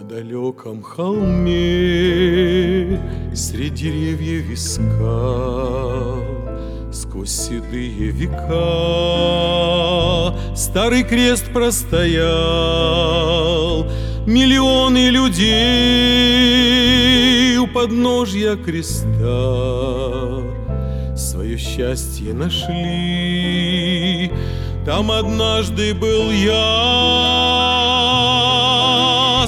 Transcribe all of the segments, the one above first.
далеком холме средь деревьев искал сквозь седые века старый крест простоял. Миллионы людей у подножья креста свое счастье нашли. Там однажды был я.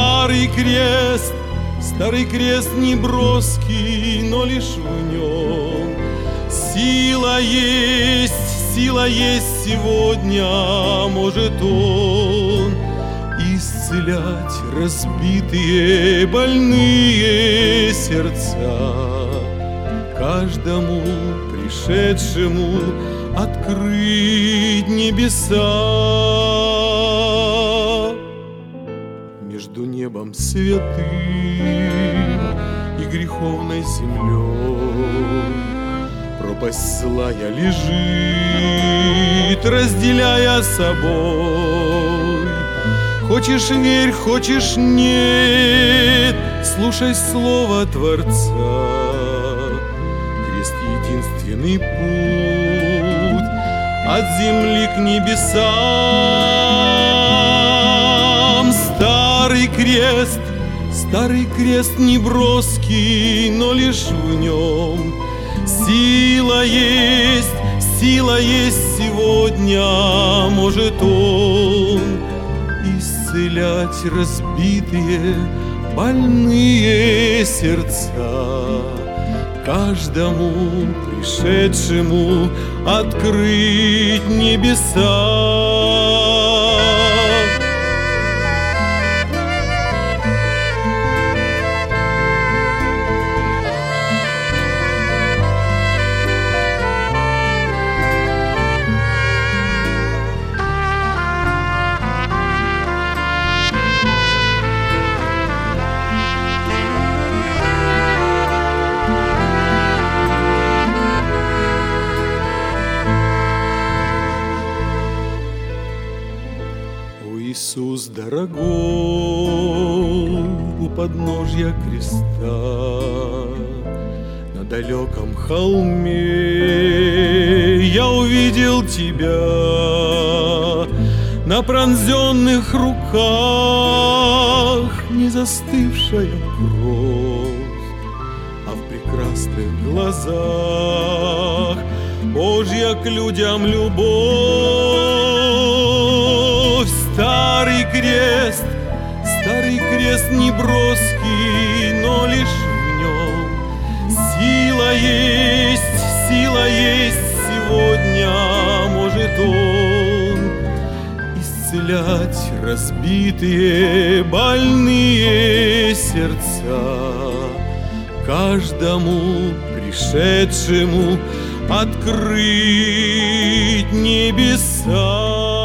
Старый крест не броский, но лишь в нем сила есть сегодня. Может он исцелять разбитые, больные сердца, каждому пришедшему открыть небеса. Между небом святым и греховной землей пропасть злая лежит, разделяя собой. Хочешь верь, хочешь нет, слушай слово Творца. Крест — единственный путь от земли к небесам. Старый крест не броский, но лишь в нем сила есть сегодня. Может он исцелять разбитые, больные сердца, каждому пришедшему открыть небеса. Иисус дорогой, у подножья креста, на далеком холме я увидел тебя. На пронзенных руках не застывшая кровь, а в прекрасных глазах Божья к людям любовь. Старый крест не броский, но лишь в нем сила есть сегодня. Может он исцелять разбитые, больные сердца, каждому пришедшему открыть небеса.